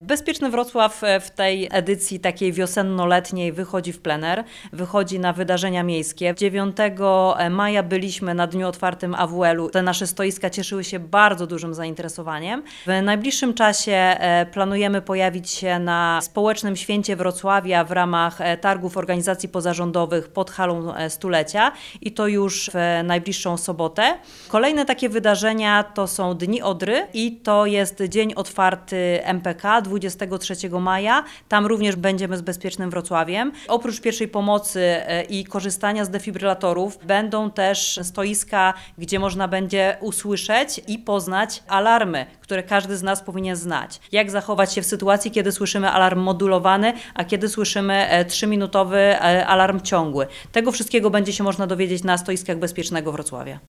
Bezpieczny Wrocław w tej edycji takiej wiosenno-letniej wychodzi w plener, wychodzi na wydarzenia miejskie. 9 maja byliśmy na dniu otwartym AWL-u. Te nasze stoiska cieszyły się bardzo dużym zainteresowaniem. W najbliższym czasie planujemy pojawić się na społecznym święcie Wrocławia w ramach targów organizacji pozarządowych pod halą stulecia i to już w najbliższą sobotę. Kolejne takie wydarzenia to są Dni Odry i to jest dzień otwarty MPK 23 maja. Tam również będziemy z Bezpiecznym Wrocławiem. Oprócz pierwszej pomocy i korzystania z defibrylatorów będą też stoiska, gdzie można będzie usłyszeć i poznać alarmy, które każdy z nas powinien znać. Jak zachować się w sytuacji, kiedy słyszymy alarm modulowany, a kiedy słyszymy 3-minutowy alarm ciągły. Tego wszystkiego będzie się można dowiedzieć na stoiskach Bezpiecznego Wrocławia.